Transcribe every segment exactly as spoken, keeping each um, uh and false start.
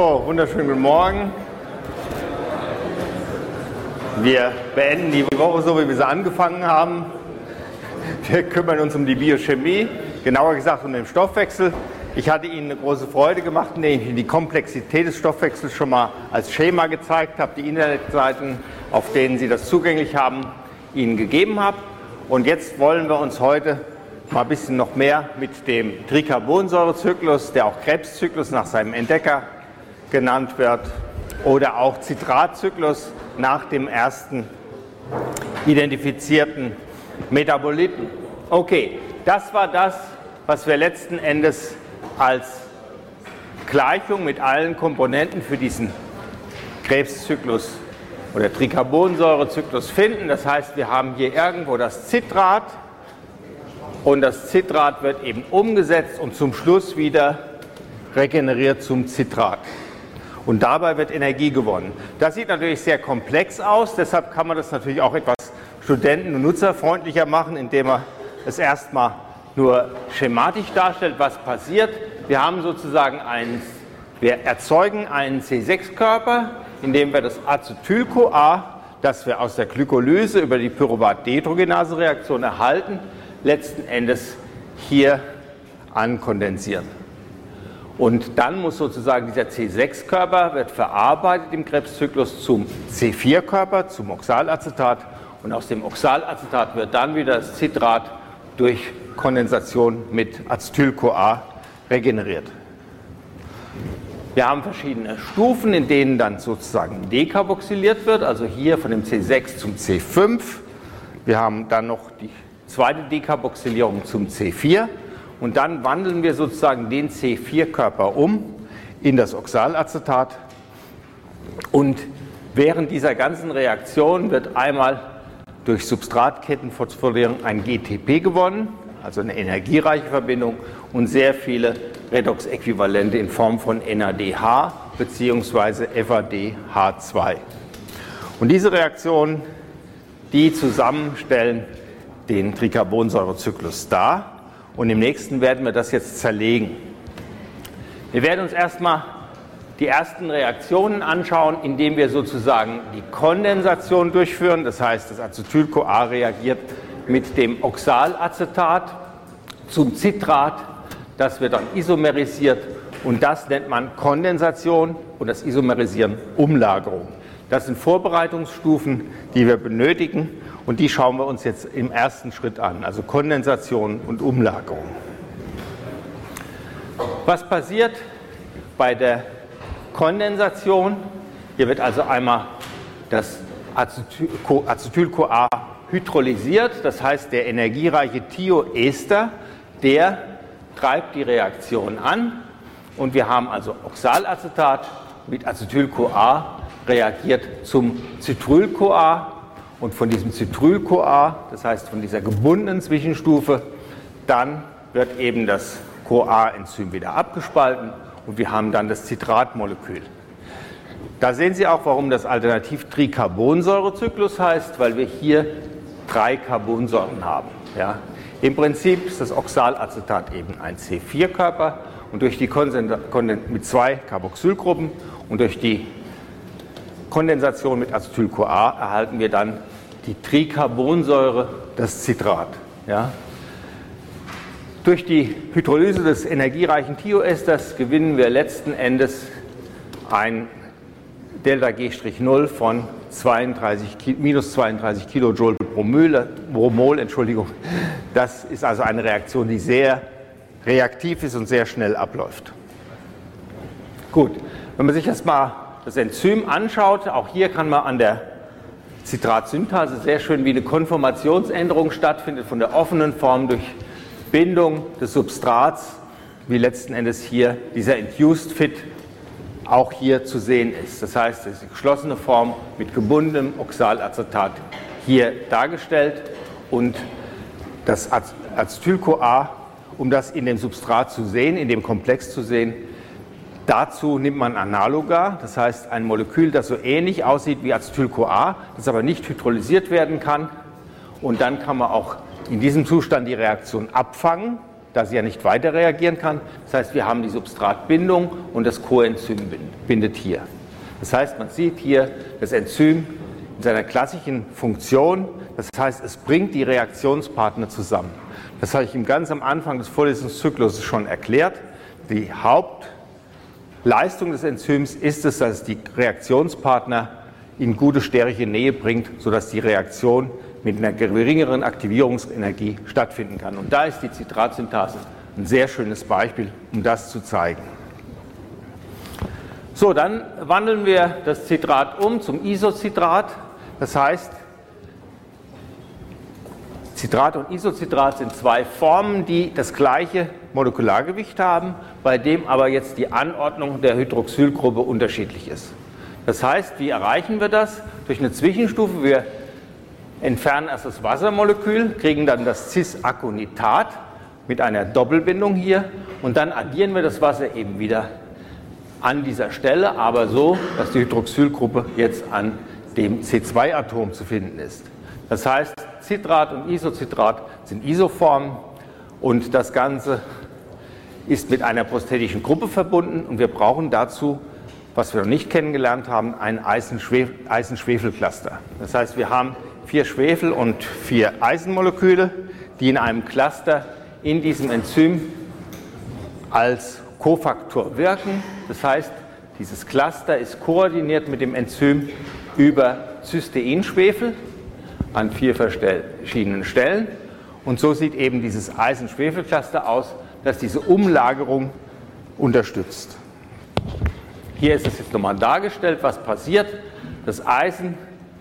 So, wunderschönen guten Morgen. Wir beenden die Woche so, wie wir sie angefangen haben. Wir kümmern uns um die Biochemie, genauer gesagt um den Stoffwechsel. Ich hatte Ihnen eine große Freude gemacht, indem ich Ihnen die Komplexität des Stoffwechsels schon mal als Schema gezeigt habe, die Internetseiten, auf denen Sie das zugänglich haben, Ihnen gegeben habe. Und jetzt wollen wir uns heute mal ein bisschen noch mehr mit dem Tricarbonsäurezyklus, der auch Krebszyklus nach seinem Entdecker genannt wird, oder auch Citratzyklus nach dem ersten identifizierten Metaboliten. Okay, das war das, was wir letzten Endes als Gleichung mit allen Komponenten für diesen Krebszyklus oder Tricarbonsäurezyklus finden. Das heißt, wir haben hier irgendwo das Citrat und das Citrat wird eben umgesetzt und zum Schluss wieder regeneriert zum Citrat. Und dabei wird Energie gewonnen. Das sieht natürlich sehr komplex aus, deshalb kann man das natürlich auch etwas studenten- und nutzerfreundlicher machen, indem man es erstmal nur schematisch darstellt, was passiert. Wir haben sozusagen einen, wir erzeugen einen C sechs Körper, indem wir das Acetyl-CoA, das wir aus der Glykolyse über die Pyruvat-Dehydrogenase-Reaktion erhalten, letzten Endes hier ankondensieren. Und dann muss sozusagen dieser C sechs Körper wird verarbeitet im Krebszyklus zum C vier Körper, zum Oxalacetat. Und aus dem Oxalacetat wird dann wieder das Citrat durch Kondensation mit Acetyl-CoA regeneriert. Wir haben verschiedene Stufen, in denen dann sozusagen dekarboxyliert wird, also hier von dem C sechs zum C fünf. Wir haben dann noch die zweite Dekarboxylierung zum C vier. Und dann wandeln wir sozusagen den C vier Körper um in das Oxalacetat. Und während dieser ganzen Reaktion wird einmal durch Substratkettenphosphorylierung ein G T P gewonnen, also eine energiereiche Verbindung, und sehr viele Redoxäquivalente in Form von N A D H bzw. F A D H zwei. Und diese Reaktionen, die zusammenstellen den Tricarbonsäurezyklus dar. Und im nächsten werden wir das jetzt zerlegen. Wir werden uns erstmal die ersten Reaktionen anschauen, indem wir sozusagen die Kondensation durchführen. Das heißt, das Acetyl-CoA reagiert mit dem Oxalacetat zum Citrat. Das wird dann isomerisiert und das nennt man Kondensation und das Isomerisieren Umlagerung. Das sind Vorbereitungsstufen, die wir benötigen. Und die schauen wir uns jetzt im ersten Schritt an, also Kondensation und Umlagerung. Was passiert bei der Kondensation? Hier wird also einmal das Acetyl-CoA hydrolysiert, das heißt der energiereiche Thioester, der treibt die Reaktion an und wir haben also Oxalacetat mit Acetyl-CoA reagiert zum Citryl-CoA. Und von diesem Citryl-CoA, das heißt von dieser gebundenen Zwischenstufe, dann wird eben das CoA-Enzym wieder abgespalten und wir haben dann das Citratmolekül. Da sehen Sie auch, warum das alternativ Tricarbonsäurezyklus heißt, weil wir hier drei Carbonsäuren haben. Ja. Im Prinzip ist das Oxalacetat eben ein C vier Körper und durch die Kondensation mit zwei Carboxylgruppen und durch die Kondensation mit Acetyl-CoA erhalten wir dann die Tricarbonsäure, das Citrat. Ja. Durch die Hydrolyse des energiereichen Thioesters gewinnen wir letzten Endes ein Delta G null von zweiunddreißig, minus zweiunddreißig Kilojoule pro Mol, pro Mol. Entschuldigung. Das ist also eine Reaktion, die sehr reaktiv ist und sehr schnell abläuft. Gut, wenn man sich das mal das Enzym anschaut, auch hier kann man an der Citratsynthase sehr schön, wie eine Konformationsänderung stattfindet von der offenen Form durch Bindung des Substrats, wie letzten Endes hier dieser Induced Fit auch hier zu sehen ist. Das heißt, es ist die geschlossene Form mit gebundenem Oxalacetat hier dargestellt und das Acetyl-CoA, um das in dem Substrat zu sehen, in dem Komplex zu sehen, dazu nimmt man Analoga, das heißt ein Molekül, das so ähnlich aussieht wie Acetyl-CoA, das aber nicht hydrolysiert werden kann. Und dann kann man auch in diesem Zustand die Reaktion abfangen da sie ja nicht weiter reagieren kann. Das heißt, wir haben die Substratbindung und das Coenzym bindet hier. Das heißt, man sieht hier das Enzym in seiner klassischen Funktion. Das heißt, es bringt die Reaktionspartner zusammen. Das habe ich ihm ganz am Anfang des Vorlesungszykluses schon erklärt. Die Hauptleistung des Enzyms ist es, dass es die Reaktionspartner in gute steriche Nähe bringt, sodass die Reaktion mit einer geringeren Aktivierungsenergie stattfinden kann. Und da ist die Citratsynthase ein sehr schönes Beispiel, um das zu zeigen. So, dann wandeln wir das Citrat um zum Isocitrat. Das heißt, Citrat und Isocitrat sind zwei Formen, die das gleiche Molekulargewicht haben, bei dem aber jetzt die Anordnung der Hydroxylgruppe unterschiedlich ist. Das heißt, wie erreichen wir das? Durch eine Zwischenstufe. Wir entfernen erst das Wassermolekül, kriegen dann das Cis-Aconitat mit einer Doppelbindung hier und dann addieren wir das Wasser eben wieder an dieser Stelle, aber so, dass die Hydroxylgruppe jetzt an dem C zwei Atom zu finden ist. Das heißt, Citrat und Isocitrat sind Isoformen und das Ganze ist mit einer prosthetischen Gruppe verbunden und wir brauchen dazu, was wir noch nicht kennengelernt haben, ein Eisen-Schwefel-Cluster. Das heißt, wir haben vier Schwefel- und vier Eisenmoleküle, die in einem Cluster in diesem Enzym als Kofaktor wirken. Das heißt, dieses Cluster ist koordiniert mit dem Enzym über Cysteinschwefel an vier verschiedenen Stellen. Und so sieht eben dieses Eisen-Schwefel-Cluster aus, das diese Umlagerung unterstützt. Hier ist es jetzt nochmal dargestellt, was passiert. Das Eisen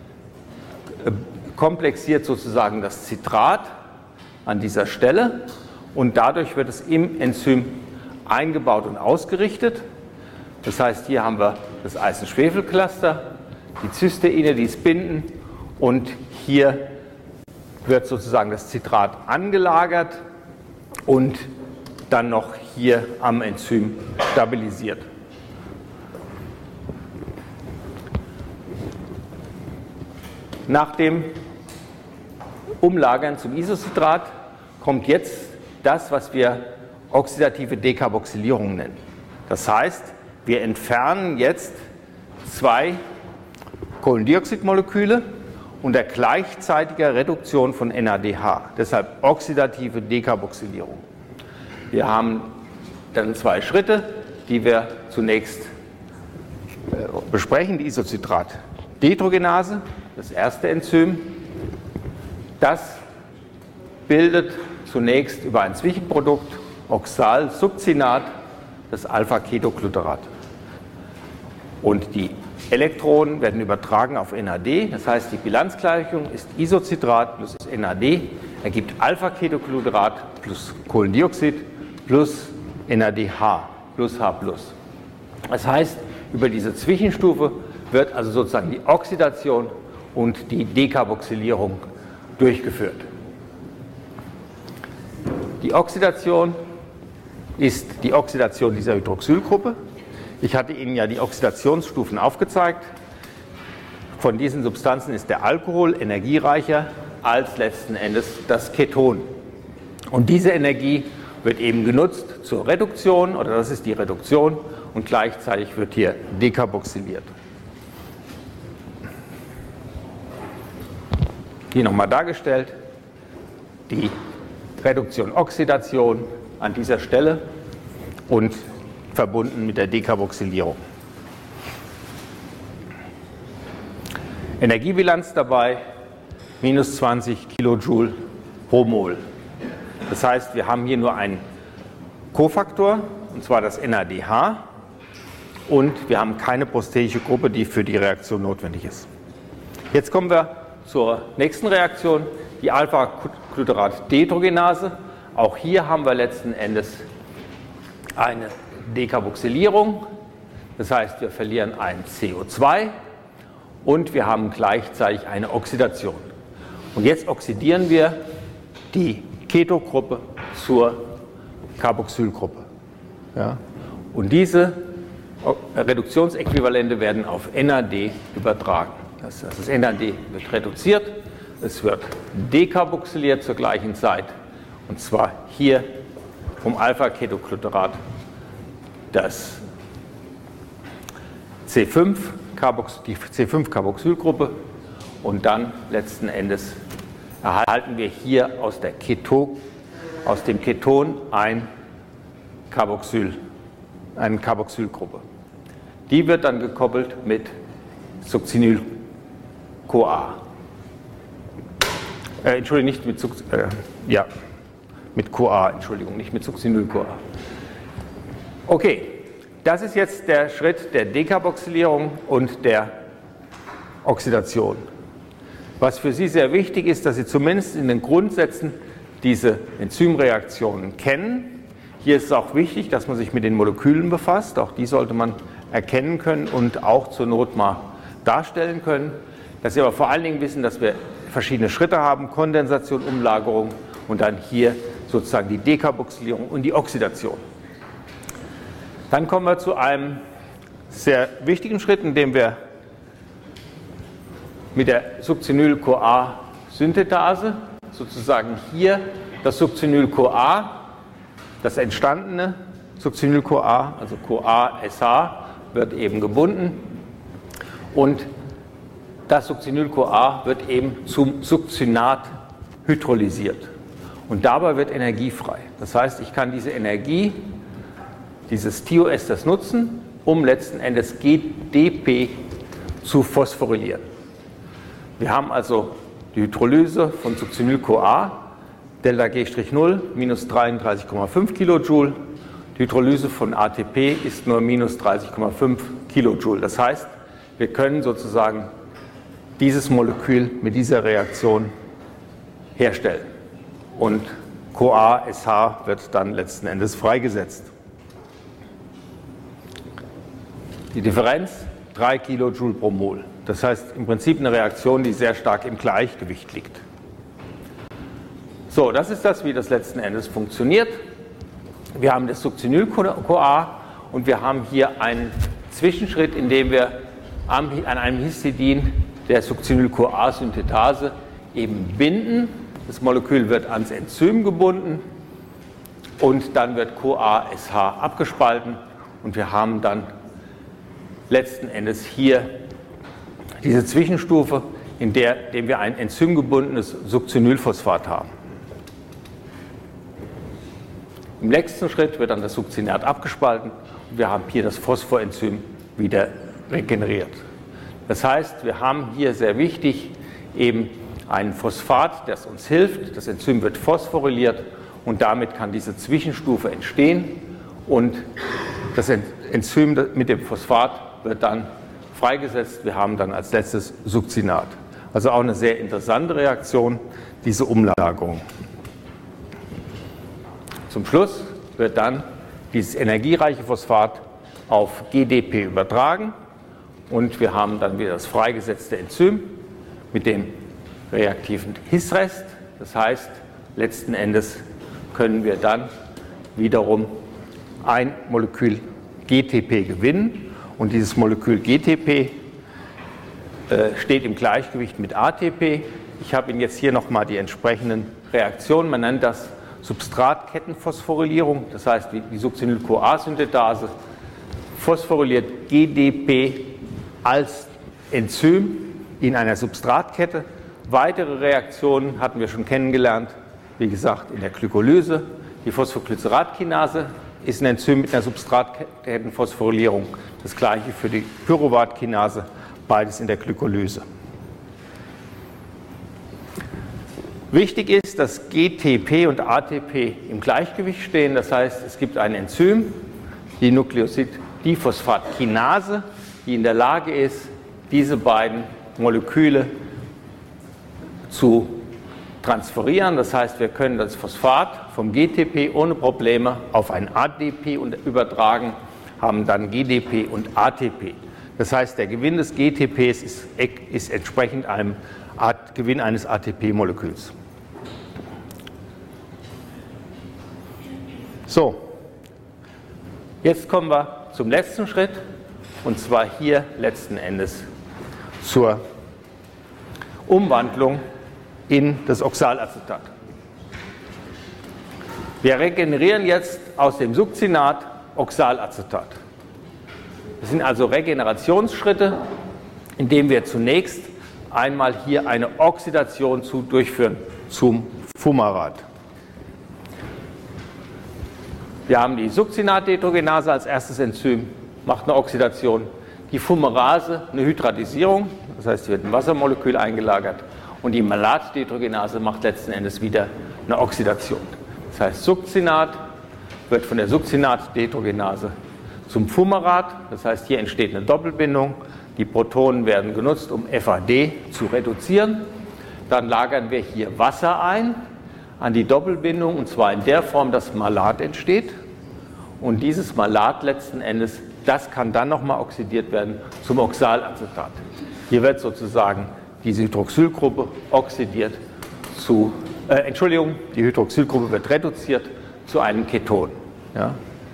komplexiert sozusagen das Citrat an dieser Stelle und dadurch wird es im Enzym eingebaut und ausgerichtet. Das heißt, hier haben wir das Eisen-Schwefel-Cluster, die Cysteine, die es binden und hier wird sozusagen das Citrat angelagert und dann noch hier am Enzym stabilisiert. Nach dem Umlagern zum Isocitrat kommt jetzt das, was wir oxidative Dekarboxylierung nennen. Das heißt, wir entfernen jetzt zwei Kohlendioxidmoleküle unter gleichzeitiger Reduktion von N A D H, deshalb oxidative Dekarboxylierung. Wir haben dann zwei Schritte, die wir zunächst besprechen, die Isocitrat-Dehydrogenase, das erste Enzym. Das bildet zunächst über ein Zwischenprodukt Oxalsuccinat das Alpha-Ketogluterat. Und die Elektronen werden übertragen auf N A D, das heißt, die Bilanzgleichung ist Isocitrat plus N A D, ergibt Alpha-Ketogluterat plus Kohlendioxid plus N A D H plus H plus. Das heißt, über diese Zwischenstufe wird also sozusagen die Oxidation und die Dekarboxylierung durchgeführt. Die Oxidation ist die Oxidation dieser Hydroxylgruppe. Ich hatte Ihnen ja die Oxidationsstufen aufgezeigt. Von diesen Substanzen ist der Alkohol energiereicher als letzten Endes das Keton. Und diese Energie wird eben genutzt zur Reduktion, oder das ist die Reduktion, und gleichzeitig wird hier dekarboxyliert. Hier nochmal dargestellt, die Reduktion, Oxidation an dieser Stelle und verbunden mit der Dekarboxylierung. Energiebilanz dabei minus zwanzig Kilojoule pro Mol. Das heißt, wir haben hier nur einen Kofaktor, und zwar das N A D H, und wir haben keine prosthetische Gruppe, die für die Reaktion notwendig ist. Jetzt kommen wir zur nächsten Reaktion, die Alpha-Gluterat-Dehydrogenase. Auch hier haben wir letzten Endes eine Dekarboxylierung, das heißt, wir verlieren ein C O zwei und wir haben gleichzeitig eine Oxidation. Und jetzt oxidieren wir die Ketogruppe zur Carboxylgruppe. Ja? Und diese Reduktionsäquivalente werden auf N A D übertragen. Das, heißt, das N A D wird reduziert, es wird dekarboxyliert zur gleichen Zeit, und zwar hier um Alpha-Ketogluterat das C fünf, die C fünf Carboxylgruppe und dann letzten Endes erhalten wir hier aus, der Keto, aus dem Keton ein Carboxyl, eine Carboxylgruppe. Die wird dann gekoppelt mit Succinyl-CoA. Äh, Entschuldigung, nicht mit Suc äh, ja, mit CoA, Entschuldigung, nicht mit Succinyl-CoA. Okay, das ist jetzt der Schritt der Dekarboxylierung und der Oxidation. Was für Sie sehr wichtig ist, dass Sie zumindest in den Grundsätzen diese Enzymreaktionen kennen. Hier ist es auch wichtig, dass man sich mit den Molekülen befasst. Auch die sollte man erkennen können und auch zur Not mal darstellen können. Dass Sie aber vor allen Dingen wissen, dass wir verschiedene Schritte haben, Kondensation, Umlagerung und dann hier sozusagen die Dekarboxylierung und die Oxidation. Dann kommen wir zu einem sehr wichtigen Schritt, in dem wir mit der Succinyl-CoA-Synthetase sozusagen hier das Succinyl-CoA, das entstandene Succinyl-CoA, also CoA-S H, wird eben gebunden und das Succinyl-CoA wird eben zum Succinat hydrolysiert. Und dabei wird Energie frei. Das heißt, ich kann diese Energie, dieses Thioesters nutzen, um letzten Endes G D P zu phosphorylieren. Wir haben also die Hydrolyse von Succinyl-CoA, Delta G null, minus dreiunddreißig Komma fünf Kilojoule. Die Hydrolyse von A T P ist nur minus dreißig Komma fünf Kilojoule. Das heißt, wir können sozusagen dieses Molekül mit dieser Reaktion herstellen. Und CoA-S H wird dann letzten Endes freigesetzt. Die Differenz drei Kilojoule pro Mol. Das heißt im Prinzip eine Reaktion, die sehr stark im Gleichgewicht liegt. So, das ist das, wie das letzten Endes funktioniert. Wir haben das Succinyl-CoA und wir haben hier einen Zwischenschritt, in dem wir an einem Histidin der Succinyl-CoA-Synthetase eben binden. Das Molekül wird ans Enzym gebunden und dann wird CoA-S H abgespalten und wir haben dann letzten Endes hier diese Zwischenstufe, in der, dem wir ein enzymgebundenes Succinylphosphat haben. Im nächsten Schritt wird dann das Succinat abgespalten und wir haben hier das Phosphorenzym wieder regeneriert. Das heißt, wir haben hier sehr wichtig eben ein Phosphat, das uns hilft. Das Enzym wird phosphoryliert und damit kann diese Zwischenstufe entstehen und das Enzym mit dem Phosphat wird dann freigesetzt. Wir haben dann als letztes Succinat. Also auch eine sehr interessante Reaktion, diese Umlagerung. Zum Schluss wird dann dieses energiereiche Phosphat auf G D P übertragen und wir haben dann wieder das freigesetzte Enzym mit dem reaktiven His-Rest. Das heißt, letzten Endes können wir dann wiederum ein Molekül G T P gewinnen und dieses Molekül G T P äh, steht im Gleichgewicht mit A T P. Ich habe Ihnen jetzt hier nochmal die entsprechenden Reaktionen, man nennt das Substratkettenphosphorylierung, das heißt die Succinyl-CoA-Synthetase phosphoryliert G D P als Enzym in einer Substratkette. Weitere Reaktionen hatten wir schon kennengelernt, wie gesagt, in der Glykolyse. Die Phosphoglyceratkinase ist ein Enzym mit einer Substratkettenphosphorylierung. Das gleiche für die Pyruvatkinase, beides in der Glykolyse. Wichtig ist, dass G T P und A T P im Gleichgewicht stehen. Das heißt, es gibt ein Enzym, die Nukleosid-Diphosphatkinase, die in der Lage ist, diese beiden Moleküle zu transferieren. Das heißt, wir können das Phosphat vom G T P ohne Probleme auf ein A D P übertragen, haben dann G D P und A T P. Das heißt, der Gewinn des G T Ps ist, ist entsprechend einem Gewinn eines A T P-Moleküls. So, jetzt kommen wir zum letzten Schritt, und zwar hier letzten Endes zur Umwandlung in das Oxalacetat. Wir regenerieren jetzt aus dem Succinat Oxalacetat. Das sind also Regenerationsschritte, indem wir zunächst einmal hier eine Oxidation zu durchführen zum Fumarat. Wir haben die Succinat-Dehydrogenase als erstes Enzym, macht eine Oxidation. Die Fumarase eine Hydradisierung, das heißt, hier wird ein Wassermolekül eingelagert. Und die Malat-Dehydrogenase macht letzten Endes wieder eine Oxidation. Das heißt, Succinat wird von der Succinat-Dehydrogenase zum Fumarat, das heißt, hier entsteht eine Doppelbindung. Die Protonen werden genutzt, um F A D zu reduzieren. Dann lagern wir hier Wasser ein an die Doppelbindung, und zwar in der Form, dass Malat entsteht. Und dieses Malat letzten Endes, das kann dann nochmal oxidiert werden zum Oxalacetat. Hier wird sozusagen diese Hydroxylgruppe oxidiert zu, äh, Entschuldigung, die Hydroxylgruppe wird reduziert zu einem Keton. Ja.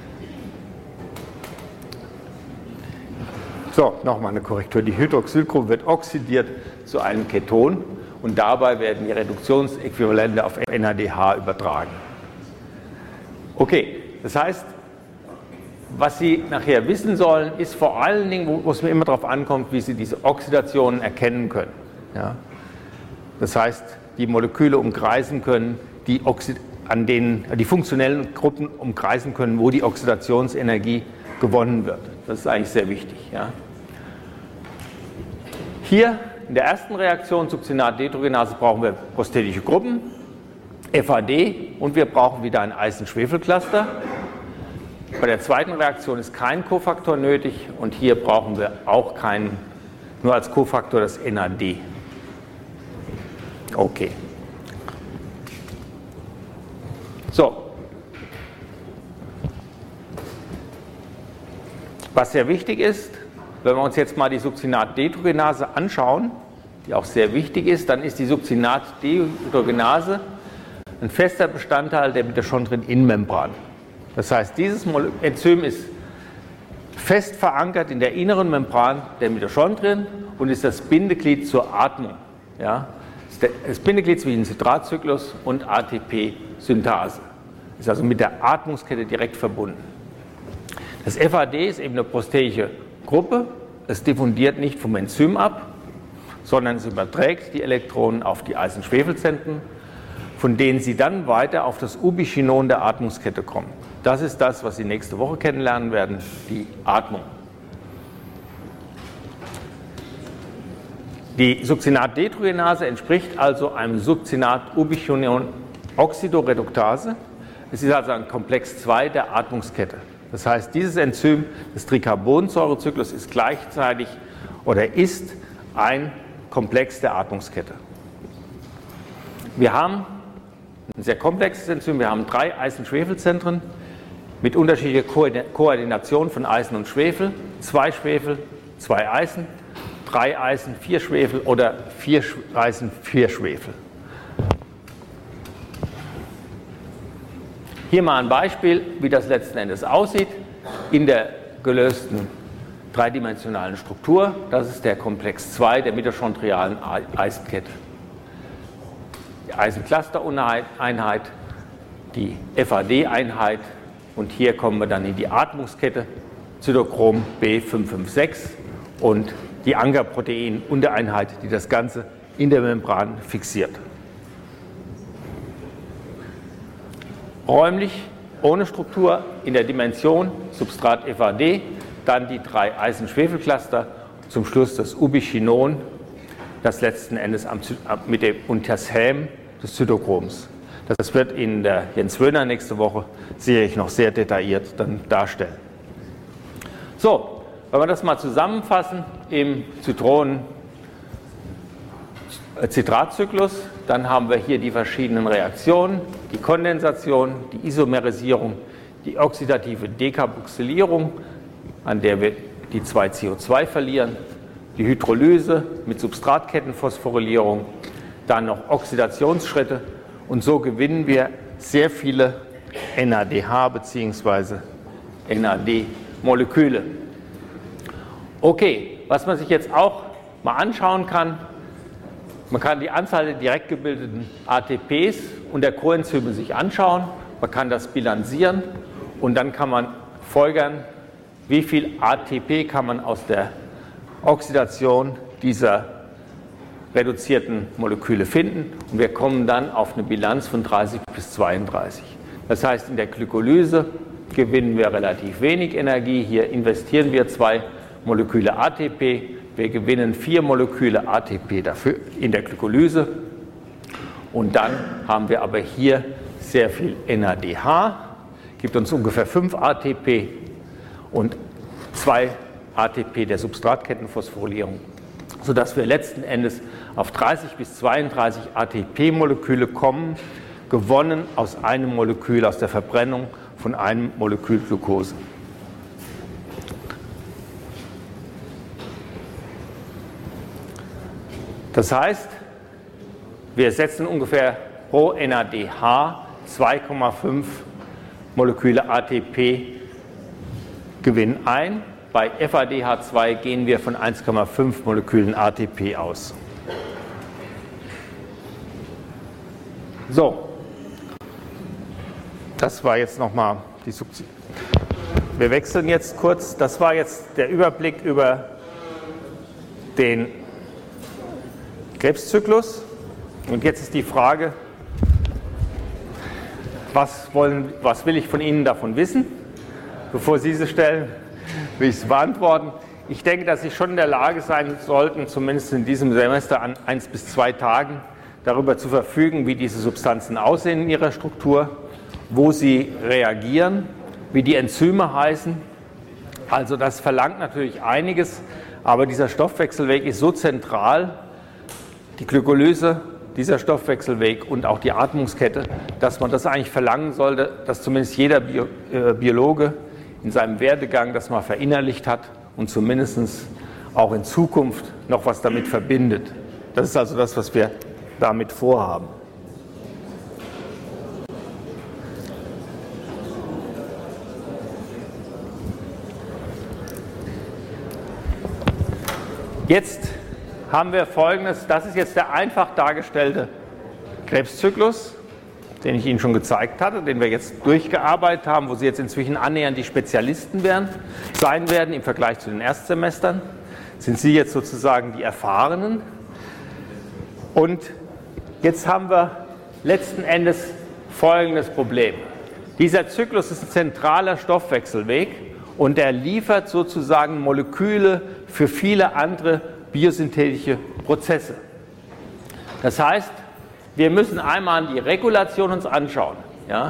So, nochmal eine Korrektur. Die Hydroxylgruppe wird oxidiert zu einem Keton und dabei werden die Reduktionsäquivalente auf N A D H übertragen. Okay, das heißt, was Sie nachher wissen sollen, ist vor allen Dingen, wo es mir immer darauf ankommt, wie Sie diese Oxidationen erkennen können. Ja? Das heißt, die Moleküle umkreisen können, die, Oxid an denen, die funktionellen Gruppen umkreisen können, wo die Oxidationsenergie gewonnen wird. Das ist eigentlich sehr wichtig. Ja? Hier in der ersten Reaktion Succinat-Dehydrogenase brauchen wir prosthetische Gruppen, F A D, und wir brauchen wieder ein Eisen-Schwefel-Cluster. Bei der zweiten Reaktion ist kein Kofaktor nötig und hier brauchen wir auch keinen, nur als Kofaktor das N A D. Okay. So. Was sehr wichtig ist, wenn wir uns jetzt mal die Succinat-Dehydrogenase anschauen, die auch sehr wichtig ist, dann ist die Succinat-Dehydrogenase ein fester Bestandteil der Mitochondrien-Innenmembran. Das heißt, dieses Enzym ist fest verankert in der inneren Membran der Mitochondrien und ist das Bindeglied zur Atmung. Ja? Das Bindeglied zwischen Citratzyklus und A T P-Synthase. Ist also mit der Atmungskette direkt verbunden. Das F A D ist eben eine prosthetische Gruppe. Es diffundiert nicht vom Enzym ab, sondern es überträgt die Elektronen auf die Eisen-Schwefel-Zentren, von denen sie dann weiter auf das Ubichinon der Atmungskette kommen. Das ist das, was Sie nächste Woche kennenlernen werden, die Atmung. Die Succinat-Dehydrogenase entspricht also einem Succinat-Ubichinon-Oxidoreduktase. Es ist also ein Komplex zwei der Atmungskette. Das heißt, dieses Enzym des Tricarbonsäurezyklus ist gleichzeitig oder ist ein Komplex der Atmungskette. Wir haben ein sehr komplexes Enzym. Wir haben drei Eisen-Schwefel-Zentren mit unterschiedlicher Koordination von Eisen und Schwefel. Zwei Schwefel, zwei Eisen, drei Eisen, vier Schwefel oder vier Eisen, vier Schwefel. Hier mal ein Beispiel, wie das letzten Endes aussieht in der gelösten dreidimensionalen Struktur. Das ist der Komplex zwei der mitochondrialen Eisenkette. Die Eisencluster-Einheit, die F A D-Einheit und hier kommen wir dann in die Atmungskette, Zytochrom B fünf fünf sechs und die Ankerprotein-Untereinheit, die das Ganze in der Membran fixiert. Räumlich ohne Struktur in der Dimension Substrat F A D, dann die drei Eisen-Schwefel-Cluster, zum Schluss das Ubichinon, das letzten Endes am, mit dem und das Helm des Zytochroms. Das wird Ihnen der Jens Wöhner nächste Woche sicherlich noch sehr detailliert dann darstellen. So, wenn wir das mal zusammenfassen im Zitronen-Citratzyklus, dann haben wir hier die verschiedenen Reaktionen, die Kondensation, die Isomerisierung, die oxidative Dekarboxylierung, an der wir die zwei C O zwei verlieren, die Hydrolyse mit Substratkettenphosphorylierung, dann noch Oxidationsschritte und so gewinnen wir sehr viele N A D H bzw. N A D-Moleküle. Okay, was man sich jetzt auch mal anschauen kann, man kann die Anzahl der direkt gebildeten A T Ps und der Coenzyme sich anschauen man kann das bilanzieren und dann kann man folgern, wie viel A T P kann man aus der Oxidation dieser reduzierten Moleküle finden und wir kommen dann auf eine Bilanz von dreißig bis zweiunddreißig. Das heißt, in der Glykolyse gewinnen wir relativ wenig Energie. Hier investieren wir zwei Moleküle A T P. Wir gewinnen vier Moleküle A T P dafür in der Glykolyse. Und dann haben wir aber hier sehr viel N A D H, gibt uns ungefähr fünf A T P und zwei A T P der Substratkettenphosphorylierung, sodass wir letzten Endes auf dreißig bis zweiunddreißig A T P-Moleküle kommen, gewonnen aus einem Molekül, aus der Verbrennung von einem Molekül Glucose. Das heißt, wir setzen ungefähr pro N A D H zwei Komma fünf Moleküle A T P Gewinn ein. Bei F A D H zwei gehen wir von eins Komma fünf Molekülen A T P aus. So, das war jetzt nochmal die Substitution. Wir wechseln jetzt kurz. Das war jetzt der Überblick über den Krebszyklus. Und jetzt ist die Frage, was, wollen, was will ich von Ihnen davon wissen? Bevor Sie sie stellen, will ich es beantworten. Ich denke, dass Sie schon in der Lage sein sollten, zumindest in diesem Semester an eins bis zwei Tagen, darüber zu verfügen, wie diese Substanzen aussehen in ihrer Struktur, wo sie reagieren, wie die Enzyme heißen. Also das verlangt natürlich einiges, aber dieser Stoffwechselweg ist so zentral, die Glykolyse, dieser Stoffwechselweg und auch die Atmungskette, dass man das eigentlich verlangen sollte, dass zumindest jeder Bio, äh, Biologe in seinem Werdegang das mal verinnerlicht hat und zumindest auch in Zukunft noch was damit verbindet. Das ist also das, was wir damit vorhaben. Jetzt haben wir Folgendes, das ist jetzt der einfach dargestellte Krebszyklus, den ich Ihnen schon gezeigt hatte, den wir jetzt durchgearbeitet haben, wo Sie jetzt inzwischen annähernd die Spezialisten werden, sein werden im Vergleich zu den Erstsemestern. Sind Sie jetzt sozusagen die Erfahrenen. Und jetzt haben wir letzten Endes folgendes Problem. Dieser Zyklus ist ein zentraler Stoffwechselweg und er liefert sozusagen Moleküle für viele andere biosynthetische Prozesse. Das heißt, wir müssen einmal die Regulation uns anschauen. Ja?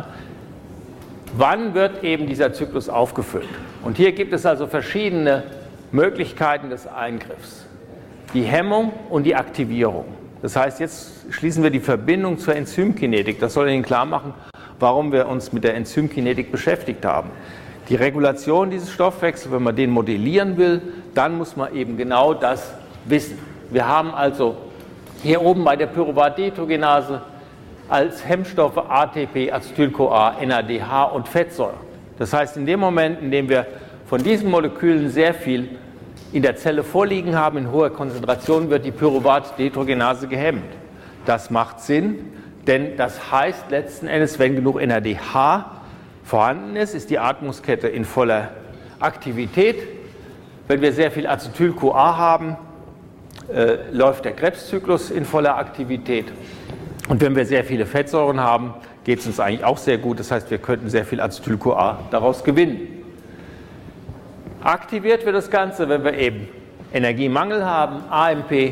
Wann wird eben dieser Zyklus aufgefüllt? Und hier gibt es also verschiedene Möglichkeiten des Eingriffs. Die Hemmung und die Aktivierung. Das heißt, jetzt schließen wir die Verbindung zur Enzymkinetik. Das soll Ihnen klar machen, warum wir uns mit der Enzymkinetik beschäftigt haben. Die Regulation dieses Stoffwechsels, wenn man den modellieren will, dann muss man eben genau das wissen. Wir haben also hier oben bei der Pyruvat-Dehydrogenase als Hemmstoffe A T P, Acetyl-CoA, N A D H und Fettsäure. Das heißt, in dem Moment, in dem wir von diesen Molekülen sehr viel in der Zelle vorliegen haben, in hoher Konzentration, wird die Pyruvat-Dehydrogenase gehemmt. Das macht Sinn, denn das heißt letzten Endes, wenn genug N A D H vorhanden ist, ist die Atmungskette in voller Aktivität. Wenn wir sehr viel Acetyl-CoA haben, äh, läuft der Krebszyklus in voller Aktivität. Und wenn wir sehr viele Fettsäuren haben, geht es uns eigentlich auch sehr gut. Das heißt, wir könnten sehr viel Acetyl-CoA daraus gewinnen. Aktiviert wird das Ganze, wenn wir eben Energiemangel haben, A M P,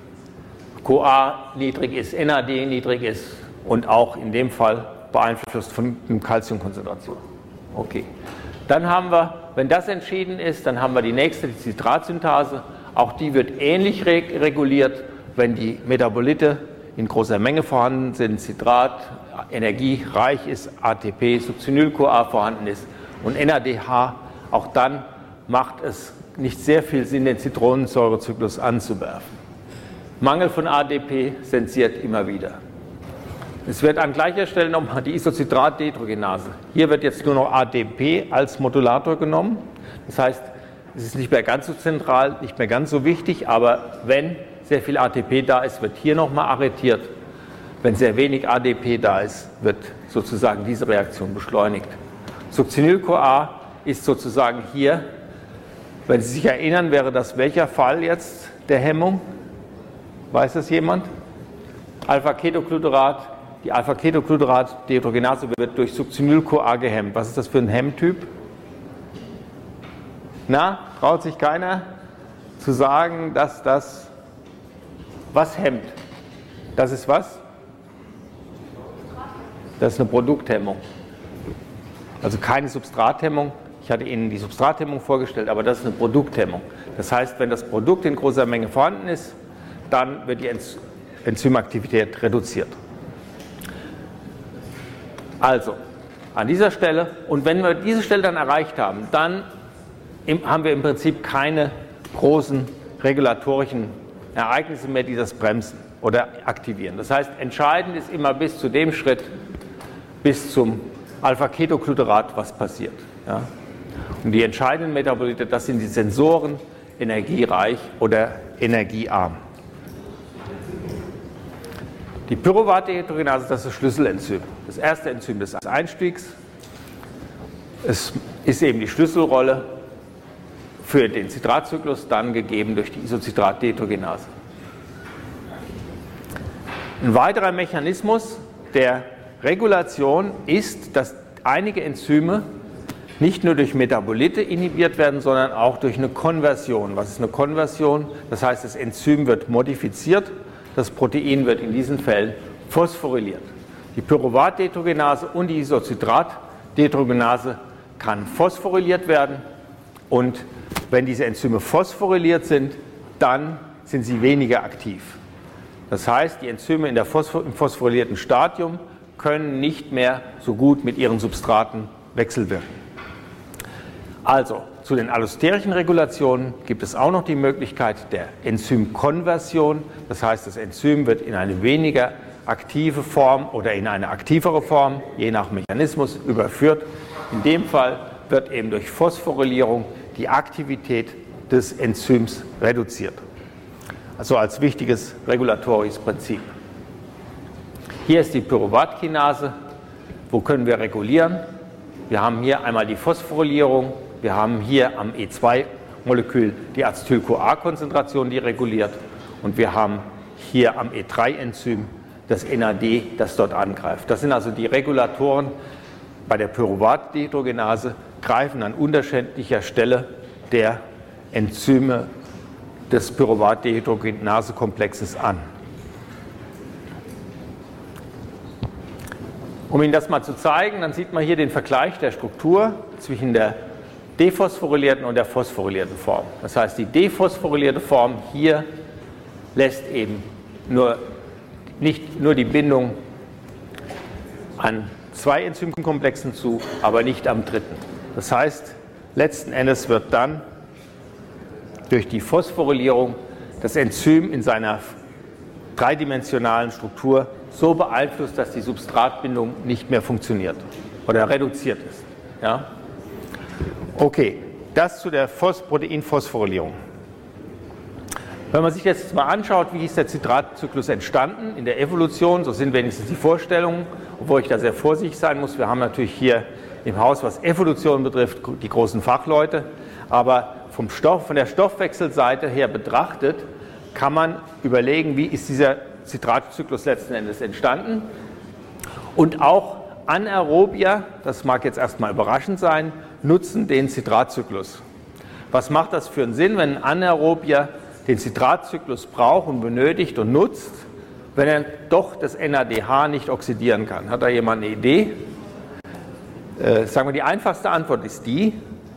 CoA niedrig ist, N A D niedrig ist und auch in dem Fall beeinflusst von der Calciumkonzentration. Okay. Dann haben wir, wenn das entschieden ist, dann haben wir die nächste, die Citratsynthase. Auch die wird ähnlich reguliert, wenn die Metabolite in großer Menge vorhanden sind, Citrat energiereich ist, A T P, Succinyl-CoA vorhanden ist und N A D H. Auch dann macht es nicht sehr viel Sinn, den Zitronensäurezyklus anzuwerfen. Mangel von A D P sensiert immer wieder. Es wird an gleicher Stelle nochmal die Isocitrat-Dehydrogenase. Hier wird jetzt nur noch A D P als Modulator genommen. Das heißt, es ist nicht mehr ganz so zentral, nicht mehr ganz so wichtig, aber wenn sehr viel A T P da ist, wird hier nochmal arretiert. wenn sehr wenig A D P da ist, wird sozusagen diese Reaktion beschleunigt. Succinyl-CoA ist sozusagen hier, wenn Sie sich erinnern, wäre das welcher Fall jetzt der Hemmung? Weiß das jemand? Alpha-Ketogluterat. Die Alpha-Ketogluterat-Dehydrogenase wird durch Succinyl-CoA gehemmt. Was ist das für ein Hemmtyp? Na, traut sich keiner zu sagen, dass das was hemmt? Das ist was? Das ist eine Produkthemmung. Also keine Substrathemmung. Ich hatte Ihnen die Substrathemmung vorgestellt, aber das ist eine Produkthemmung. Das heißt, wenn das Produkt in großer Menge vorhanden ist, dann wird die Enzymaktivität reduziert. Also, an dieser Stelle, und wenn wir diese Stelle dann erreicht haben, dann haben wir im Prinzip keine großen regulatorischen Ereignisse mehr, die das bremsen oder aktivieren. Das heißt, entscheidend ist immer bis zu dem Schritt, bis zum Alpha-Ketogluterat, was passiert. Ja? Und die entscheidenden Metabolite, das sind die Sensoren, energiereich oder energiearm. Die Pyruvat-Dehydrogenase, das ist das Schlüsselenzym. Das erste Enzym des Einstiegs. Es ist eben die Schlüsselrolle für den Citratzyklus, dann gegeben durch die Isocitrat-Dehydrogenase. Ein weiterer Mechanismus der Regulation ist, dass einige Enzyme nicht nur durch Metabolite inhibiert werden, sondern auch durch eine Konversion. Was ist eine Konversion? Das heißt, das Enzym wird modifiziert, das Protein wird in diesen Fällen phosphoryliert. Die Pyruvat-Dehydrogenase und die Isocitrat-Dehydrogenase kann phosphoryliert werden, und wenn diese Enzyme phosphoryliert sind, dann sind sie weniger aktiv. Das heißt, die Enzyme in der Phosphor- im phosphorylierten Stadium können nicht mehr so gut mit ihren Substraten wechselwirken. Also, zu den allosterischen Regulationen gibt es auch noch die Möglichkeit der Enzymkonversion. Das heißt, das Enzym wird in eine weniger aktive Form oder in eine aktivere Form, je nach Mechanismus, überführt. In dem Fall wird eben durch Phosphorylierung die Aktivität des Enzyms reduziert. Also als wichtiges regulatorisches Prinzip. Hier ist die Pyruvat-Kinase. Wo können wir regulieren? Wir haben hier einmal die Phosphorylierung. Wir haben hier am E zwei Molekül die Acetyl-CoA-Konzentration, die reguliert. Und wir haben hier am E drei Enzym das N A D, das dort angreift. Das sind also die Regulatoren bei der Pyruvat-Dehydrogenase, greifen an unterschiedlicher Stelle der Enzyme des Pyruvat-Dehydrogenase-Komplexes an. Um Ihnen das mal zu zeigen, dann sieht man hier den Vergleich der Struktur zwischen der dephosphorylierten und der phosphorylierten Form. Das heißt, die dephosphorylierte Form hier lässt eben nur, nicht nur die Bindung an zwei Enzymkomplexen zu, aber nicht am dritten. Das heißt, letzten Endes wird dann durch die Phosphorylierung das Enzym in seiner dreidimensionalen Struktur so beeinflusst, dass die Substratbindung nicht mehr funktioniert oder reduziert ist. Ja? Okay, das zu der Proteinphosphorylierung. Wenn man sich jetzt mal anschaut, wie ist der Citratzyklus entstanden in der Evolution, so sind wenigstens die Vorstellungen, obwohl ich da sehr vorsichtig sein muss. Wir haben natürlich hier im Haus, was Evolution betrifft, die großen Fachleute, aber vom Stoff, von der Stoffwechselseite her betrachtet, kann man überlegen, wie ist dieser Citratzyklus letzten Endes entstanden. Und auch Anaerobier, das mag jetzt erstmal überraschend sein, nutzen den Citratzyklus. Was macht das für einen Sinn, wenn ein Anaerobier den Citratzyklus braucht und benötigt und nutzt, wenn er doch das N A D H nicht oxidieren kann? Hat da jemand eine Idee? Äh, sagen wir, die einfachste Antwort ist die: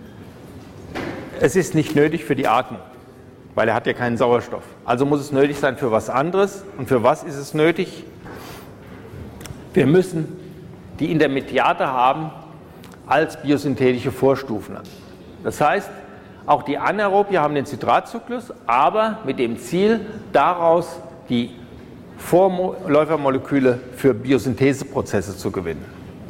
Es ist nicht nötig für die Atmung, weil er hat ja keinen Sauerstoff. Also muss es nötig sein für was anderes. Und für was ist es nötig? Wir müssen die Intermediate haben als biosynthetische Vorstufen. Das heißt, auch die Anaerobier haben den Citratzyklus, aber mit dem Ziel, daraus die Vorläufermoleküle für Biosyntheseprozesse zu gewinnen.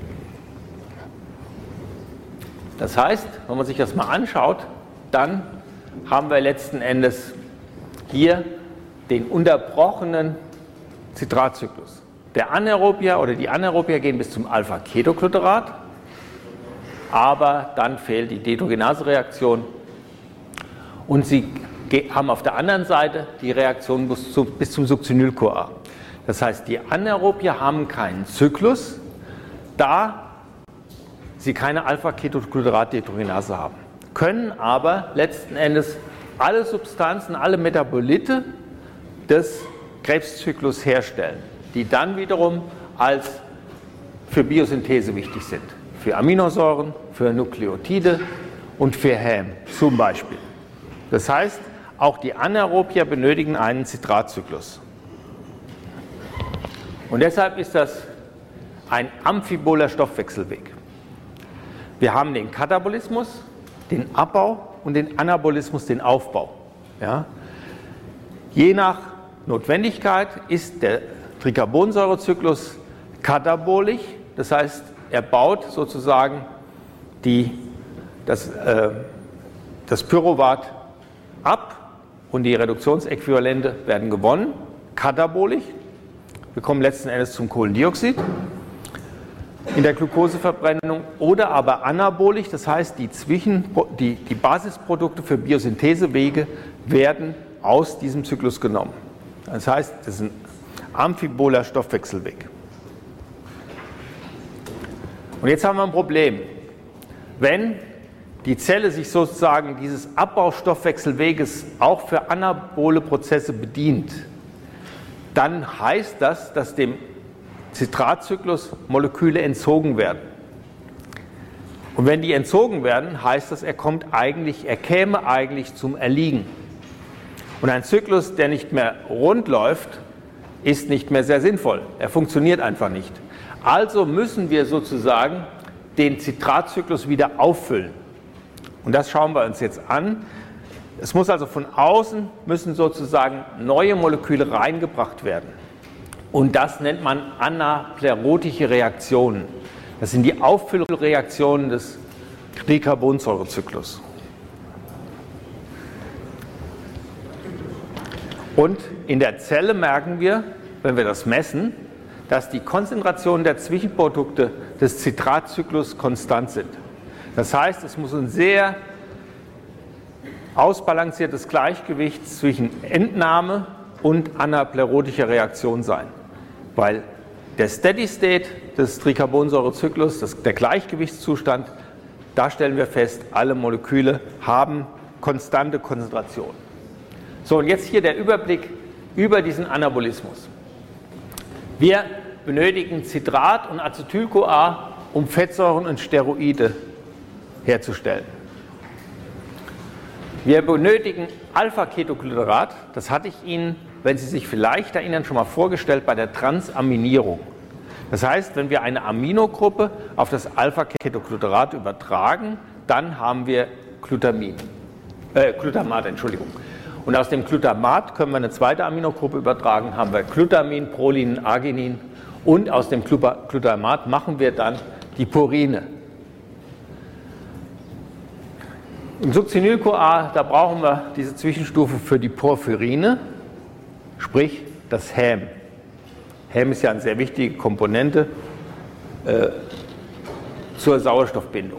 Das heißt, wenn man sich das mal anschaut, dann haben wir letzten Endes hier den unterbrochenen Citratzyklus. Der Anaerobier oder die Anaerobier gehen bis zum Alpha-Ketogluterat, aber dann fehlt die Dehydrogenase-Reaktion und sie haben auf der anderen Seite die Reaktion bis zum Succinyl-CoA. Das heißt, die Anaerobier haben keinen Zyklus, da sie keine Alpha-Ketogluterat-Dehydrogenase haben, können aber letzten Endes alle Substanzen, alle Metabolite des Krebszyklus herstellen, die dann wiederum als für Biosynthese wichtig sind. Für Aminosäuren, für Nukleotide und für Häm zum Beispiel. Das heißt, auch die Anaerobier benötigen einen Citratzyklus. Und deshalb ist das ein amphiboler Stoffwechselweg. Wir haben den Katabolismus, den Abbau und den Anabolismus, den Aufbau. Ja? Je nach Notwendigkeit ist der Tricarbonsäurezyklus katabolisch, das heißt, er baut sozusagen die, das, äh, das Pyruvat ab und die Reduktionsäquivalente werden gewonnen, katabolisch. Wir kommen letzten Endes zum Kohlendioxid in der Glukoseverbrennung oder aber anabolisch, das heißt, die, Zwischen, die, die Basisprodukte für Biosynthesewege werden aus diesem Zyklus genommen. Das heißt, das ist ein amphiboler Stoffwechselweg. Und jetzt haben wir ein Problem. Wenn die Zelle sich sozusagen dieses Abbaustoffwechselweges auch für anabole Prozesse bedient, dann heißt das, dass dem Citratzyklus Moleküle entzogen werden. Und wenn die entzogen werden, heißt das, er kommt eigentlich, er käme eigentlich zum Erliegen. Und ein Zyklus, der nicht mehr rund läuft, ist nicht mehr sehr sinnvoll. Er funktioniert einfach nicht. Also müssen wir sozusagen den Citratzyklus wieder auffüllen. Und das schauen wir uns jetzt an. Es muss also von außen, müssen sozusagen neue Moleküle reingebracht werden. Und das nennt man anaplerotische Reaktionen. Das sind die Auffüllreaktionen des Tricarbonsäurezyklus. Und in der Zelle merken wir, wenn wir das messen, dass die Konzentrationen der Zwischenprodukte des Citratzyklus konstant sind. Das heißt, es muss ein sehr ausbalanciertes Gleichgewicht zwischen Entnahme und anaplerotischer Reaktion sein. Weil der Steady State des Tricarbonsäurezyklus, das, der Gleichgewichtszustand, da stellen wir fest, alle Moleküle haben konstante Konzentration. So, und jetzt hier der Überblick über diesen Anabolismus. Wir benötigen Citrat und Acetyl-CoA, um Fettsäuren und Steroide herzustellen. Wir benötigen Alpha-Ketogluterat, das hatte ich Ihnen, wenn Sie sich vielleicht erinnern, schon mal vorgestellt bei der Transaminierung. Das heißt, wenn wir eine Aminogruppe auf das Alpha-Ketogluterat übertragen, dann haben wir Glutamin, äh, Glutamat, Entschuldigung. Und aus dem Glutamat können wir eine zweite Aminogruppe übertragen, haben wir Glutamin, Prolin, Arginin und aus dem Glutamat machen wir dann die Purine. Im Succinyl-CoA, da brauchen wir diese Zwischenstufe für die Porphyrine, sprich das Häm. Häm ist ja eine sehr wichtige Komponente äh, zur Sauerstoffbindung.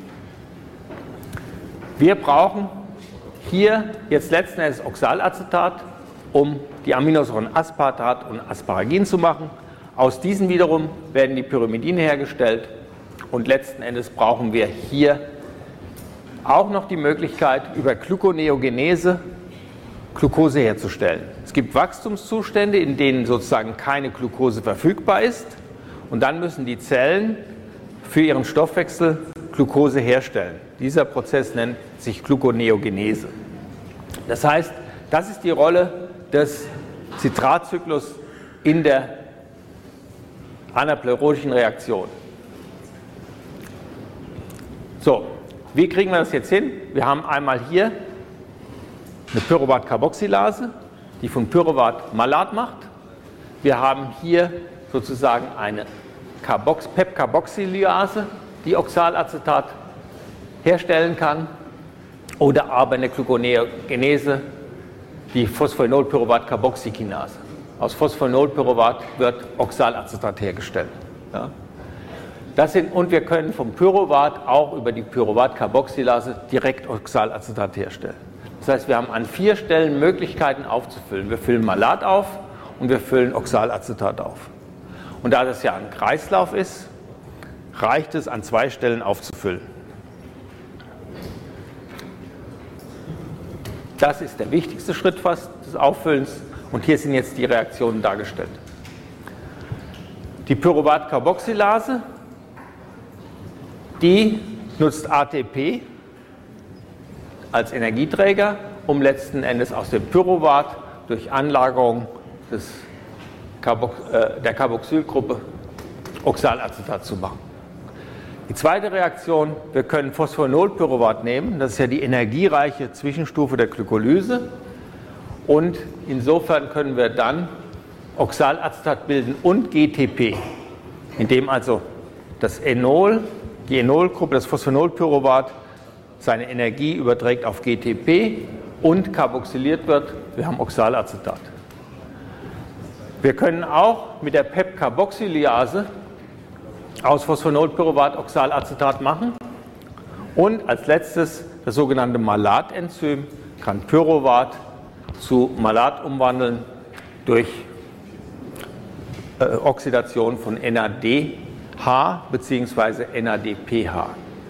Wir brauchen hier jetzt letzten Endes Oxalacetat, um die Aminosäuren Aspartat und Asparagin zu machen. Aus diesen wiederum werden die Pyrimidine hergestellt und letzten Endes brauchen wir hier auch noch die Möglichkeit, über Gluconeogenese Glucose herzustellen. Es gibt Wachstumszustände, in denen sozusagen keine Glucose verfügbar ist und dann müssen die Zellen für ihren Stoffwechsel Glucose herstellen. Dieser Prozess nennt sich Gluconeogenese. Das heißt, das ist die Rolle des Citratzyklus in der anaplerotischen Reaktion. So, wie kriegen wir das jetzt hin? Wir haben einmal hier eine Pyruvat-Carboxylase, die von Pyruvat Malat macht. Wir haben hier sozusagen eine Pep-Carboxylase, die Oxalacetat herstellen kann, oder aber eine Gluconeogenese, die Phosphoenol-Pyruvat-Carboxykinase. aus Phosphonolpyruvat wird Oxalacetat hergestellt. Ja. Das sind, und wir können vom Pyruvat auch über die Pyruvat-Carboxylase direkt Oxalacetat herstellen. Das heißt, wir haben an vier Stellen Möglichkeiten aufzufüllen. Wir füllen Malat auf und wir füllen Oxalacetat auf. Und da das ja ein Kreislauf ist, reicht es, an zwei Stellen aufzufüllen. Das ist der wichtigste Schritt fast des Auffüllens. Und hier sind jetzt die Reaktionen dargestellt. Die Pyruvat-Carboxylase, die nutzt A T P als Energieträger, um letzten Endes aus dem Pyruvat durch Anlagerung des Carbo, äh, der Carboxylgruppe Oxalacetat zu machen. Die zweite Reaktion, wir können Phosphonolpyruvat nehmen, das ist ja die energiereiche Zwischenstufe der Glykolyse, und insofern können wir dann Oxalacetat bilden und G T P, indem also das Enol, die Enolgruppe, das Phosphonolpyruvat, seine Energie überträgt auf G T P und carboxyliert wird. Wir haben Oxalacetat. Wir können auch mit der P E P-Carboxylase aus Phosphonolpyruvat Oxalacetat machen. Und als letztes das sogenannte Malat-Enzym kann Pyruvat zu Malat umwandeln durch äh, Oxidation von N A D H bzw. N A D P H.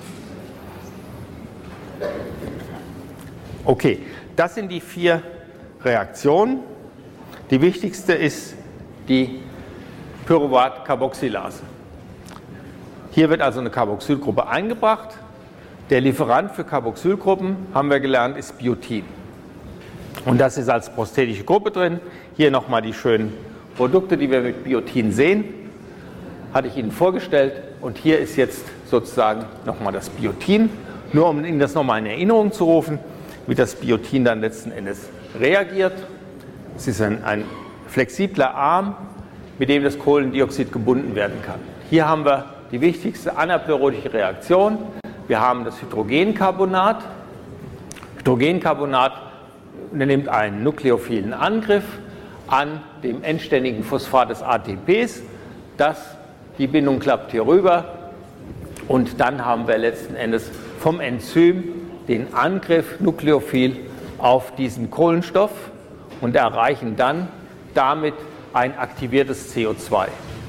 Okay, das sind die vier Reaktionen. Die wichtigste ist die Pyruvat-Carboxylase. Hier wird also eine Carboxylgruppe eingebracht. Der Lieferant für Carboxylgruppen, haben wir gelernt, ist Biotin. Und das ist als prosthetische Gruppe drin. Hier nochmal die schönen Produkte, die wir mit Biotin sehen. Hatte ich Ihnen vorgestellt. Und hier ist jetzt sozusagen nochmal das Biotin. Nur um Ihnen das nochmal in Erinnerung zu rufen, wie das Biotin dann letzten Endes reagiert. Es ist ein, ein flexibler Arm, mit dem das Kohlendioxid gebunden werden kann. Hier haben wir die wichtigste anaplerotische Reaktion. Wir haben das Hydrogencarbonat. Hydrogencarbonat nimmt einen nukleophilen Angriff an dem endständigen Phosphat des A T Ps. Das, die Bindung klappt hier rüber. Und dann haben wir letzten Endes vom Enzym den Angriff nukleophil auf diesen Kohlenstoff und erreichen dann damit ein aktiviertes C O zwei.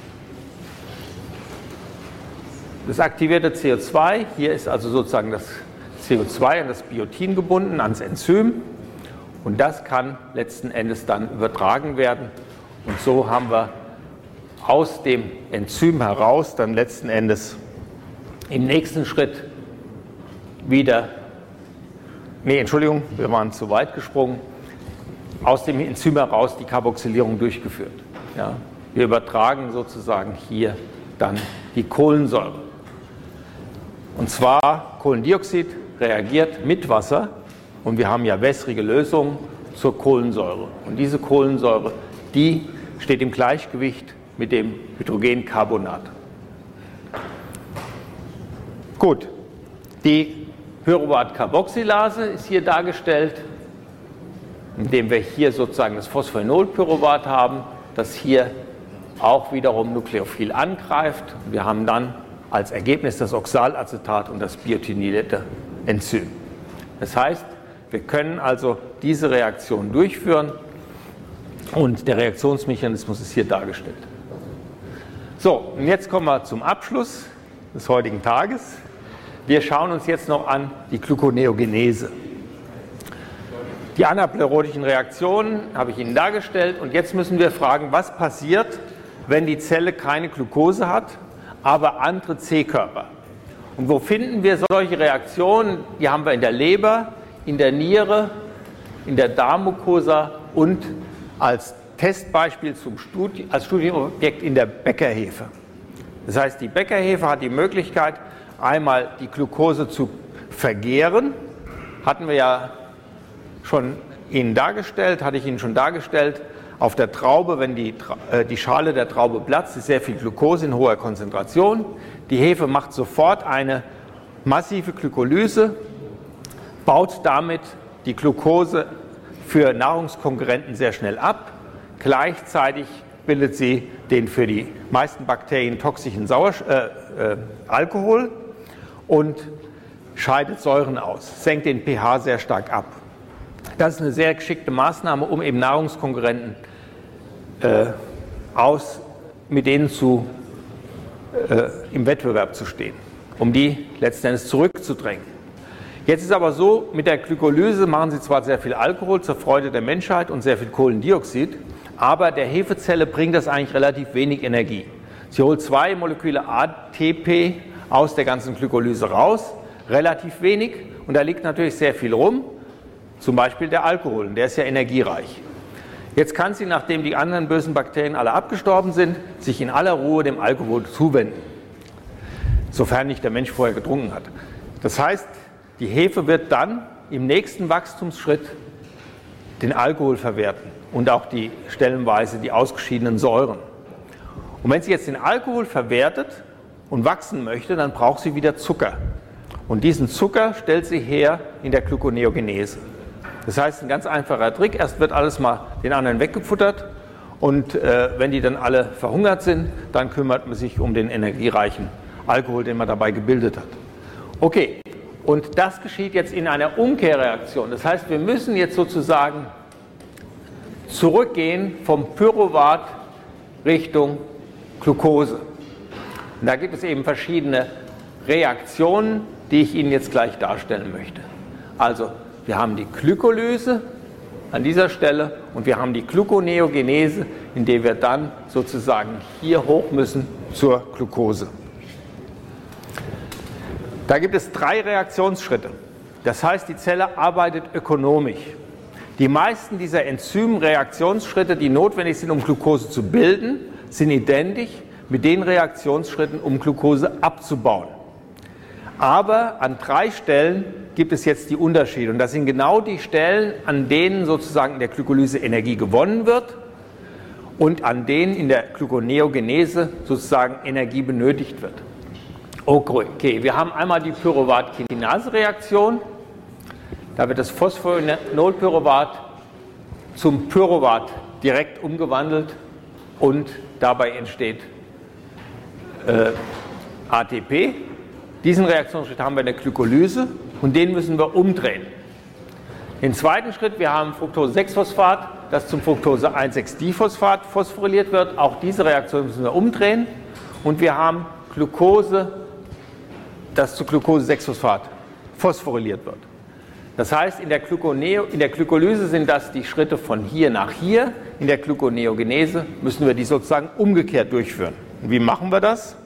Das aktivierte C O zwei, hier ist also sozusagen das C O zwei an das Biotin gebunden, ans Enzym, und das kann letzten Endes dann übertragen werden, und so haben wir aus dem Enzym heraus dann letzten Endes im nächsten Schritt wieder, nee, Entschuldigung, wir waren zu weit gesprungen, aus dem Enzym heraus die Carboxylierung durchgeführt. Ja, wir übertragen sozusagen hier dann die Kohlensäure. Und zwar Kohlendioxid reagiert mit Wasser, und wir haben ja wässrige Lösungen zur Kohlensäure. Und diese Kohlensäure, die steht im Gleichgewicht mit dem Hydrogencarbonat. Gut, die Pyruvat-Carboxylase ist hier dargestellt, indem wir hier sozusagen das Phosphonolpyruvat haben, das hier auch wiederum nukleophil angreift. Wir haben dann als Ergebnis das Oxalacetat und das biotinylierte Enzym. Das heißt, wir können also diese Reaktion durchführen, und der Reaktionsmechanismus ist hier dargestellt. So, und jetzt kommen wir zum Abschluss des heutigen Tages. Wir schauen uns jetzt noch an die Gluconeogenese. Die anaplerotischen Reaktionen habe ich Ihnen dargestellt, und jetzt müssen wir fragen, was passiert, wenn die Zelle keine Glucose hat, aber andere C-Körper. Und wo finden wir solche Reaktionen? Die haben wir in der Leber, in der Niere, in der Darmmucosa und als Testbeispiel zum Studi- als Studienobjekt in der Bäckerhefe. Das heißt, die Bäckerhefe hat die Möglichkeit, einmal die Glucose zu vergären. Hatten wir ja schon Ihnen dargestellt, hatte ich Ihnen schon dargestellt. Auf der Traube, wenn die, äh, die Schale der Traube platzt, ist sehr viel Glucose in hoher Konzentration. Die Hefe macht sofort eine massive Glykolyse, baut damit die Glucose für Nahrungskonkurrenten sehr schnell ab. Gleichzeitig bildet sie den für die meisten Bakterien toxischen Sauerst- äh, äh, Alkohol und scheidet Säuren aus, senkt den pH sehr stark ab. Das ist eine sehr geschickte Maßnahme, um eben Nahrungskonkurrenten äh, aus, mit denen zu, äh, im Wettbewerb zu stehen, um die letzten Endes zurückzudrängen. Jetzt ist aber so, mit der Glykolyse machen sie zwar sehr viel Alkohol zur Freude der Menschheit und sehr viel Kohlendioxid, aber der Hefezelle bringt das eigentlich relativ wenig Energie. Sie holt zwei Moleküle A T P aus der ganzen Glykolyse raus, relativ wenig, und da liegt natürlich sehr viel rum, zum Beispiel der Alkohol, und der ist ja energiereich. Jetzt kann sie, nachdem die anderen bösen Bakterien alle abgestorben sind, sich in aller Ruhe dem Alkohol zuwenden, sofern nicht der Mensch vorher getrunken hat. Das heißt, die Hefe wird dann im nächsten Wachstumsschritt den Alkohol verwerten und auch die stellenweise die ausgeschiedenen Säuren. Und wenn sie jetzt den Alkohol verwertet und wachsen möchte, dann braucht sie wieder Zucker. Und diesen Zucker stellt sie her in der Gluconeogenese. Das heißt, ein ganz einfacher Trick, erst wird alles mal den anderen weggefuttert und äh, wenn die dann alle verhungert sind, dann kümmert man sich um den energiereichen Alkohol, den man dabei gebildet hat. Okay, und das geschieht jetzt in einer Umkehrreaktion. Das heißt, wir müssen jetzt sozusagen zurückgehen vom Pyruvat Richtung Glucose. Und da gibt es eben verschiedene Reaktionen, die ich Ihnen jetzt gleich darstellen möchte. Also, wir haben die Glykolyse an dieser Stelle und wir haben die Gluconeogenese, in der wir dann sozusagen hier hoch müssen zur Glucose. Da gibt es drei Reaktionsschritte. Das heißt, die Zelle arbeitet ökonomisch. Die meisten dieser Enzymreaktionsschritte, die notwendig sind, um Glucose zu bilden, sind identisch mit den Reaktionsschritten, um Glucose abzubauen. Aber an drei Stellen gibt es jetzt die Unterschiede. Und das sind genau die Stellen, an denen sozusagen in der Glykolyse Energie gewonnen wird und an denen in der Gluconeogenese sozusagen Energie benötigt wird. Okay, wir haben einmal die Pyruvat-Kinase-Reaktion. Da wird das Phosphoenolpyruvat zum Pyruvat direkt umgewandelt und dabei entsteht äh, A T P. Diesen Reaktionsschritt haben wir in der Glykolyse und den müssen wir umdrehen. Den zweiten Schritt, wir haben Fructose sechs Phosphat, das zum Fructose eins sechs Diphosphat phosphoryliert wird. Auch diese Reaktion müssen wir umdrehen. Und wir haben Glucose, das zu Glucose sechs Phosphat phosphoryliert wird. Das heißt, in der, Gluconeo, in der Glykolyse sind das die Schritte von hier nach hier. In der Gluconeogenese müssen wir die sozusagen umgekehrt durchführen. Und wie machen wir das?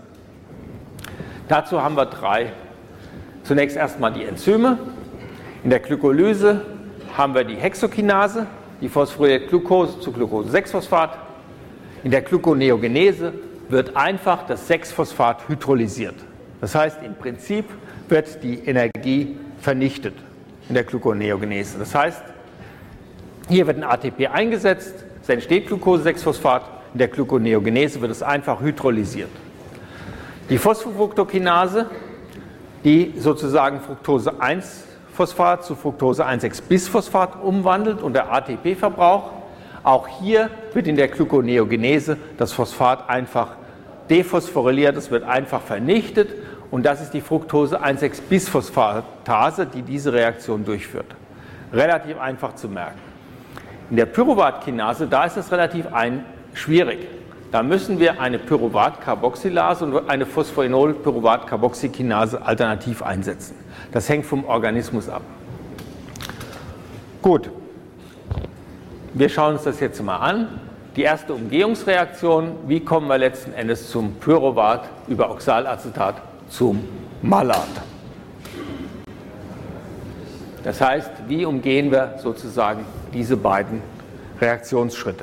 Dazu haben wir drei. Zunächst erstmal die Enzyme. In der Glykolyse haben wir die Hexokinase, die phosphoryliert Glucose zu Glucose sechs Phosphat. In der Gluconeogenese wird einfach das sechs Phosphat hydrolysiert. Das heißt, im Prinzip wird die Energie vernichtet in der Gluconeogenese. Das heißt, hier wird ein A T P eingesetzt, es entsteht Glucose sechs Phosphat, in der Gluconeogenese wird es einfach hydrolysiert. Die Phosphofructokinase, die sozusagen Fructose eins Phosphat zu Fructose eins sechs Bisphosphat umwandelt und der A T P-Verbrauch. Auch hier wird in der Gluconeogenese das Phosphat einfach dephosphoryliert, es wird einfach vernichtet und das ist die Fructose eins sechs Bisphosphatase, die diese Reaktion durchführt. Relativ einfach zu merken. In der Pyruvatkinase, da ist es relativ ein, schwierig. Da müssen wir eine Pyruvat-Carboxylase und eine Phosphoenol-Pyruvat-Carboxykinase alternativ einsetzen. Das hängt vom Organismus ab. Gut, wir schauen uns das jetzt mal an. Die erste Umgehungsreaktion, wie kommen wir letzten Endes zum Pyruvat über Oxalacetat zum Malat? Das heißt, wie umgehen wir sozusagen diese beiden Reaktionsschritte?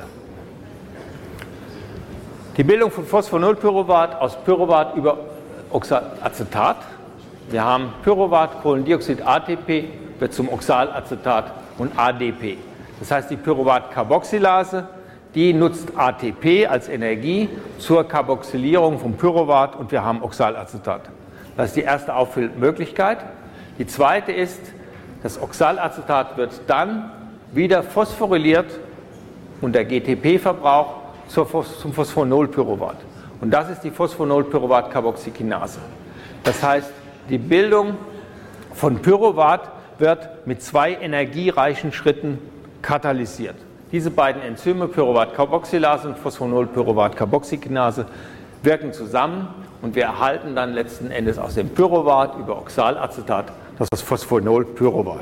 Die Bildung von Phosphoenolpyruvat aus Pyruvat über Oxalacetat. Wir haben Pyruvat, Kohlendioxid, A T P, wird zum Oxalacetat und A D P. Das heißt, die Pyruvat-Carboxylase, die nutzt A T P als Energie zur Carboxylierung von Pyruvat und wir haben Oxalacetat. Das ist die erste Auffüllmöglichkeit. Die zweite ist, das Oxalacetat wird dann wieder phosphoryliert und der G T P-Verbrauch zum Phosphonolpyruvat. Und das ist die Phosphonolpyruvat-Carboxykinase. Das heißt, die Bildung von Pyruvat wird mit zwei energiereichen Schritten katalysiert. Diese beiden Enzyme, Pyruvat-Carboxylase und Phosphonolpyruvat-Carboxykinase, wirken zusammen und wir erhalten dann letzten Endes aus dem Pyruvat über Oxalacetat das Phosphonolpyruvat.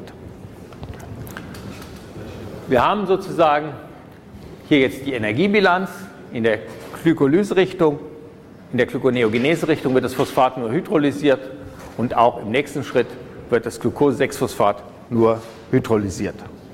Wir haben sozusagen hier jetzt die Energiebilanz. In der Glykolyse-Richtung, in der Gluconeogenese-Richtung wird das Phosphat nur hydrolysiert und auch im nächsten Schritt wird das Glucose sechs Phosphat nur hydrolysiert.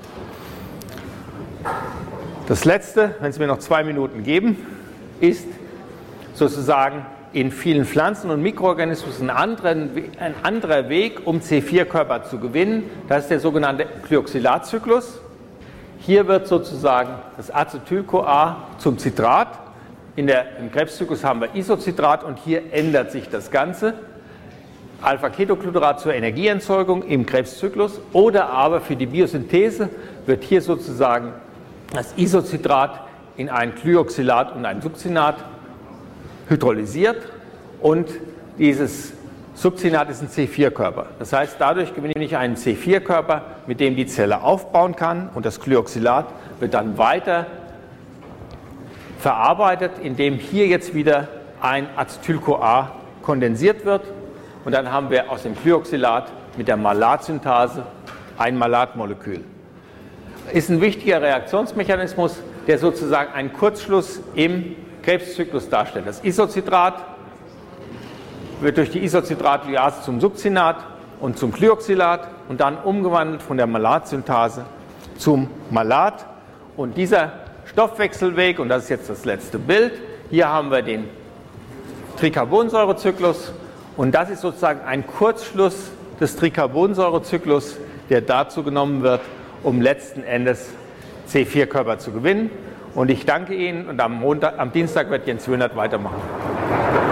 Das letzte, wenn es mir noch zwei Minuten geben, ist sozusagen in vielen Pflanzen und Mikroorganismen ein anderer, ein anderer Weg, um C vier Körper zu gewinnen. Das ist der sogenannte Glyoxylat-Zyklus. Hier wird sozusagen das Acetyl-CoA zum Citrat. In der, Im Krebszyklus haben wir Isocitrat und hier ändert sich das Ganze. Alpha-Ketogluterat zur Energieerzeugung im Krebszyklus oder aber für die Biosynthese wird hier sozusagen das Isocitrat in ein Glyoxylat und ein Succinat hydrolysiert und dieses Succinat ist ein C vier Körper. Das heißt, dadurch gewinne ich einen C vier Körper, mit dem die Zelle aufbauen kann und das Glyoxylat wird dann weiter verarbeitet, indem hier jetzt wieder ein Acetyl-CoA kondensiert wird und dann haben wir aus dem Glyoxylat mit der Malatsynthase ein Malatmolekül. Ist ein wichtiger Reaktionsmechanismus, der sozusagen einen Kurzschluss im Krebszyklus darstellt. Das Isocitrat wird durch die Isocitratlyase zum Succinat und zum Glyoxylat und dann umgewandelt von der Malatsynthase zum Malat. Und dieser Stoffwechselweg, und das ist jetzt das letzte Bild, hier haben wir den Tricarbonsäurezyklus und das ist sozusagen ein Kurzschluss des Tricarbonsäurezyklus, der dazu genommen wird, um letzten Endes C vier Körper zu gewinnen. Und ich danke Ihnen und am, Montag, am Dienstag wird Jens Wöhnert weitermachen.